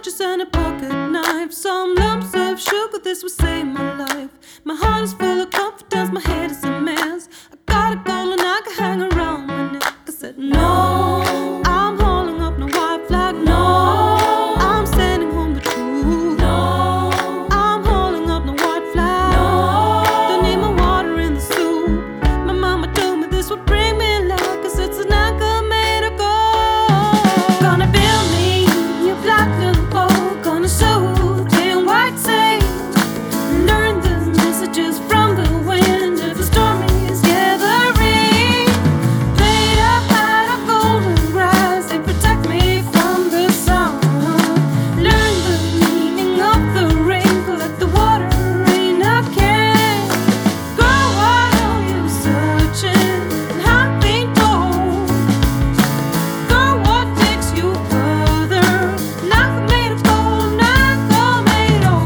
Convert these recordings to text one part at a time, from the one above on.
matches and a pocket knife, some lumps of sugar, this will save my life. My heart is full of confidence, my head is a mess. I got a goal and I can hang around my neck. I said no, I'm holding up no white flag. No, I'm sending home the truth. No, I'm holding up no white flag. No, don't need my water in the soup. My mama told me this would bring me luck, 'cause it's an anchor made of gold. Gonna build me a black little boat, gonna soothe in white sand, learn the messages from the wind if the storm is gathering. Played out of golden grass, they protect me from the sun. Learn the meaning of the rain, collect the water in a can. Girl, what are you searching and have been told? Girl, what takes you further? Not made of gold, not made of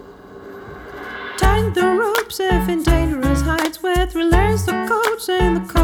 Tying the ropes if in dangerous heights with relays of coats in the